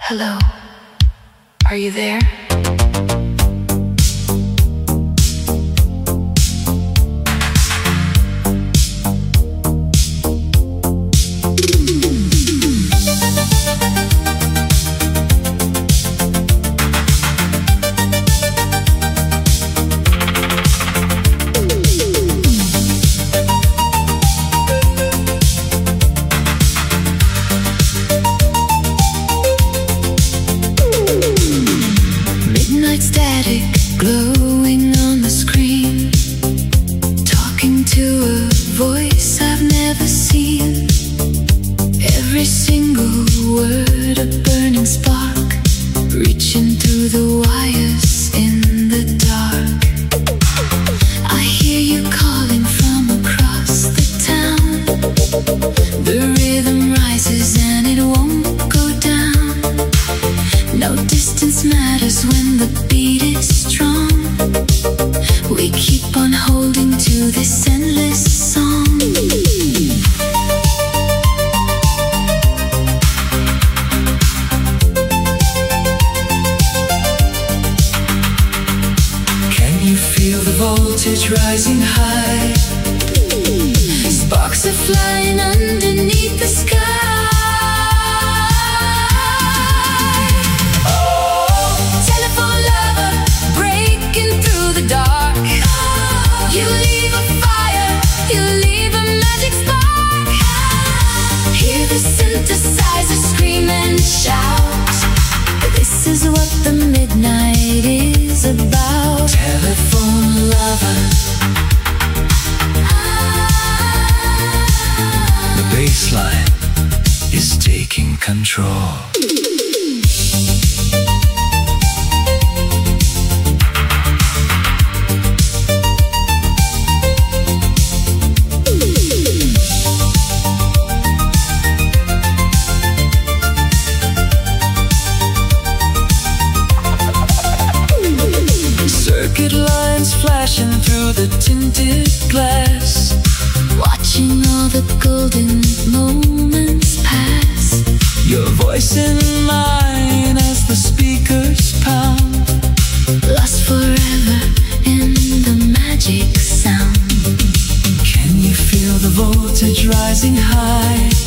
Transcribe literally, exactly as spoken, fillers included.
Hello, are you there? Static glowing on the screen, talking to a voice I've never seen. Every single word a burning spark, reaching through the wires in the dark. I hear you calling from across the town. The rhythm rises and it won't go down. No distance matters when the beat is strong. We keep on holding to this endless song. Can you feel the voltage rising high? Sparks are flying underneath the sky. You leave a fire, you leave a magic spark. Hear the synthesizer scream and shout. This is what the midnight is about. Telephone lover. The bassline is taking control. Circuit lines flashing through the tinted glass, watching all the golden moments pass. Your voice in mine as the speakers pound, lost forever in the magic sound. Can you feel the voltage rising high?